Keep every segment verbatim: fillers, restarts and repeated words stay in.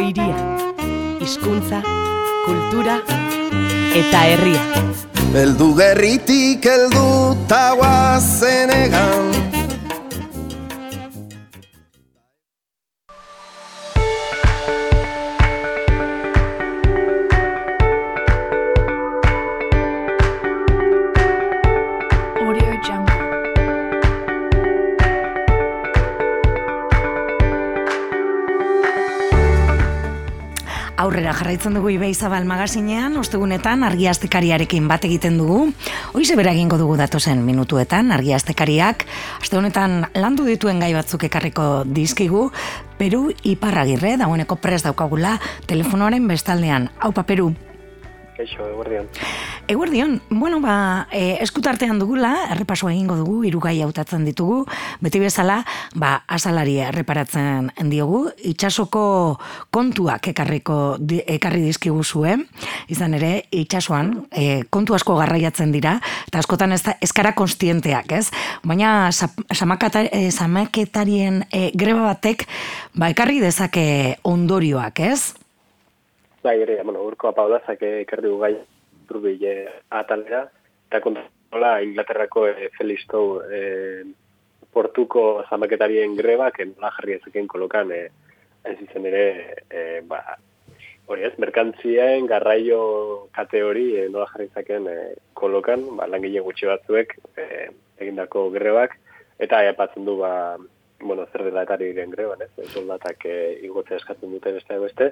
hiria, hizkuntza, kultura eta herria. Heldu gerritik heldu ta guazenegan. Aurrera jarraitzen dugu Ibai Zabal magazinean, ostegunetan Argia Astekariarekin bat egiten dugu. Horixe bera egingo dugu datozen minutuetan, Argia Astekariak aste honetan landu dituen gai batzuk ekarriko dizkigu. Peru Iparragirre, dagoeneko prest daukagula telefonoaren bestaldean. Aupa Peru. Kaixo, eguerdion. Eguerdion, bueno, ba, e, eskutartean dugula, errepaso egingo dugu, hirugai hautatzen ditugu, beti bezala, ba, azalari erreparatzen diogu, itsasoko kontuak ekarriko, ekarri dizkigu zuen, izan ere, itsasoan, e, kontu asko garraiatzen dira, eta askotan ez da, eskara konstienteak, ez? Baina, zamaketarien e, greba batek, ba, ekarri dezake ondorioak, ez? Bai, ere, bueno, urkoa paulazak ekarri gai turbile atalera, eta kontrola Inglaterrako e, Felixstowe e, portuko zamaketarien greba, que nola jarri ezeken kolokan, e, ez izan ere, e, ba, hori ez, merkantzien garraio kate hori e, nola jarri ezeken e, kolokan, ba, langile gutxi batzuek e, egindako grebak, eta aipatzen du, ba, bueno, zer dela etari diren greban, ez, soldatak e, igotzea eskatzen duten beste beste,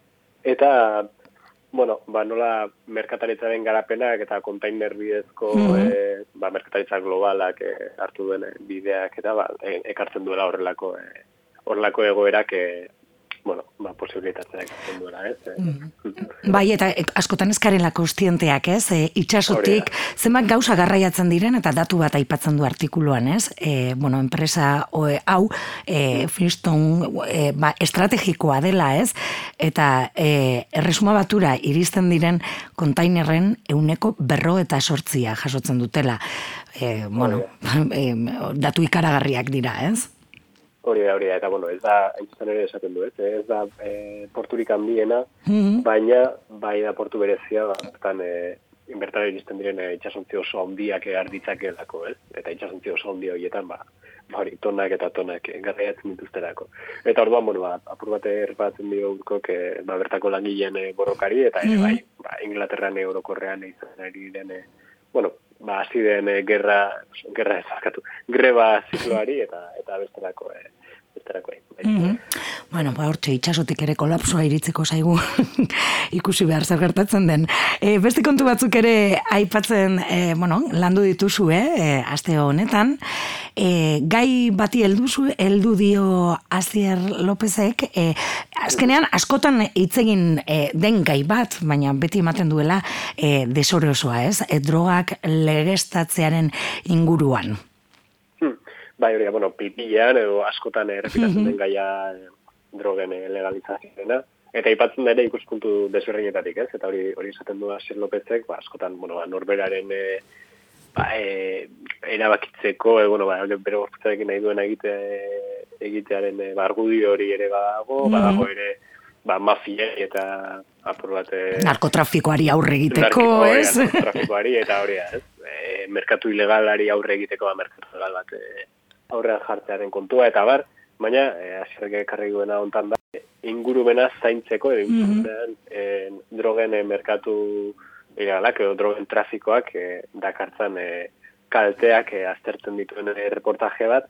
eta, bueno, ba, nola merkataritzaren garapenak eta kontainer bidezko mm-hmm. e, ba, merkataritza globalak e, hartu duen bideak eta ba, e, ekartzen duela horrelako e, horrelako egoerak e, bueno, ba, posibilitatzen ekartzen duela, ez? E. Mm. Bai, eta askotan ezkarela konstienteak, ez? E, itxasotik, zenbat gauza garraiatzen diren eta datu bat aipatzen du artikuluan, ez? E, bueno, enpresa o, e, hau, e, Flintstone e, ba, estrategikoa dela, ez? Eta e, erresuma batura iristen diren kontainerren euneko berro eta sortzia jasotzen dutela. E, bueno, e, datu ikaragarriak dira, ez? Hori da, hori da, eta bueno, ez da, haintzuten ere esaten du, ez, ez da e, porturik handiena, mm-hmm. baina bai da portu berezia, bertan e, inbertara iristen diren e, itxasontzi oso handiak arditzake dako, ez? Eta itxasontzi oso handi horietan, ba, hori, tonak eta tonak garraiatzen dituzterako. Eta orduan, bueno, ba, apur bate errepatzen dio urkok, e, ba, bertako langileen e, borrokari, eta ere, bai, ba, Inglaterran eurokorrean izan ari den, e, bueno, ba, hasi den e, gerra, gerra ezakatu, greba zikloari eta eta besterako, e, besterako. E, mm-hmm. Bueno, ba, hortxe, itxasotik ere kolapsoa iritzeko zaigu ikusi behar zer gertatzen den. E, beste kontu batzuk ere aipatzen, e, bueno, landu dituzu, eh, aste honetan, e, gai bati helduzu, heldu dio Asier Lopezek, e, azkenean askotan hitzegin e, den gai bat, baina beti ematen duela e, desorosoa, ez? E, drogak legestatzearen inguruan. Hmm. Bai, hori, bueno, pipian edo askotan errepikatzen den gaia drogen legalizazioena, eta aipatzen ere ikuspuntu desberdinetatik, ez? Eta hori hori esaten du Asier Lopezek, ba, askotan, bueno, ba, norberaren e, ba, e, erabakitzeko, e, bueno, ba, bere gorputzarekin nahi duen egite, egitearen e, ba, argudio hori ere badago, mm-hmm. badago ere ba, mafia eta apur bat... E, narkotrafikoari aurre egiteko, ez? Narkotrafikoari eta hori, ez? E, merkatu ilegalari aurre egiteko, ba, merkatu ilegal bat e, aurrean jartzearen kontua, eta bar, baina, e, asierrek ekarri duena hontan da, ingurumena zaintzeko, edo mm-hmm. e, drogen e, merkatu ilegalak, edo drogen trafikoak e, dakartzan e, kalteak e, aztertzen dituen e, reportaje bat,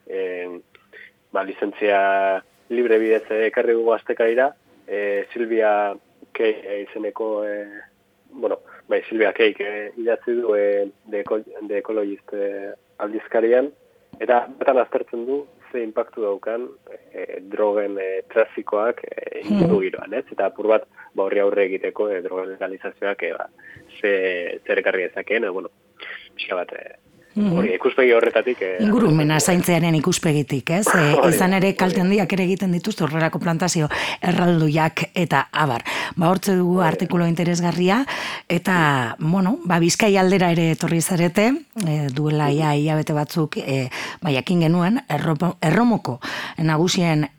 e, ba, lizentzia libre bidez ekarri dugu aztekaira, e, Silvia Kei e, izeneko, e, bueno, bai, Silvia Kei e, idatzi du e, de, de Ecologist e, aldizkarian, eta bertan aztertzen du ze impactu daukan e, drogen e, trafikoak e, inguru giroan, ez? Eta apur bat, ba, horri aurre egiteko e, drogen legalizazioak e, ba, ze, zer ekarri ezakeen, e, bueno, pixka bat, e, hori, ikuspegi horretatik... Eh, ingurumena zaintzearen ikuspegitik, ez? E, izan ere kalte handiak ere egiten dituzte horrelako plantazio erraldoiak eta abar. Ba, hortze dugu artikulu interesgarria, eta, bueno, ba, Bizkai aldera ere etorri zarete, e, duela ia hilabete batzuk, e, ba, jakin genuen, erro, erromoko nagusien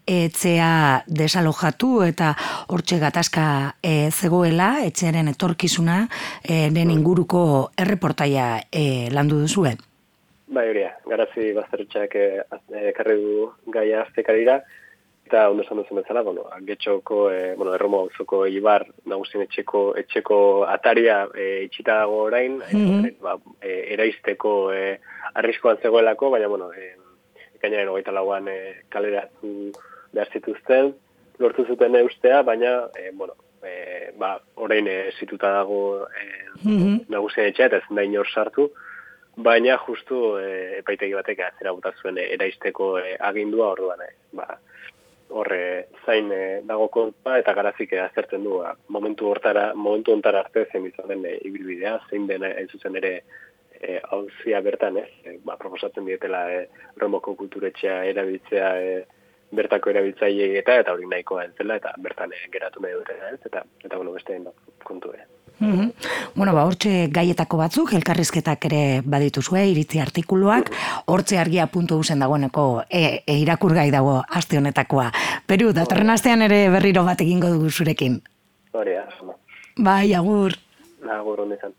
etxea desalojatu eta hortxe gatazka e, zegoela, etxearen etorkizuna, e, den inguruko erreportaia e, landu duzue. Bai, horia, Garazi Bazterretxeak ekarri du gaia aztekarira, eta ondo esan duzen bezala, bueno, Getxoko, e, bueno, Erromo auzoko Ibar nagusien etxeko etxeko ataria e, itxita dago orain, mm-hmm. ba, e, eraisteko e, arriskoan zegoelako, baina, bueno, e, ekainaren hogeita lauan e, kaleratu behar zituzten, lortu zuten eustea, baina, e, bueno, e, ba, orain e, zituta dago e, mm-hmm. nagusien etxea, eta ez da inor sartu, baina justu e, epaitegi batek atzera bota zuen e, eraisteko e, agindua orduan, e, ba, horre zain e, dago kontua eta Garazik aztertzen du ba, momentu hortara, momentu hontara arte zein izan den e, ibilbidea, zein den hain zuzen ere e, auzia bertan, ez? E, ba, proposatzen dietela e, Romoko kulturetxea erabiltzea e, bertako erabiltzaileei eta eta hori nahikoa entzela eta bertan e, geratu nahi dute, ez? Eta eta bueno, beste kontu ere. Mm-hmm. Bueno, ba, hortxe gaietako batzuk, elkarrizketak ere badituzue, iritzi artikuluak, hortxe argia puntu usen dagoeneko e, e, irakurgai dago aste honetakoa. Peru, datorren astean ere berriro bat egingo dugu zurekin. Hori, asma. Bai, agur. Agur, honetan.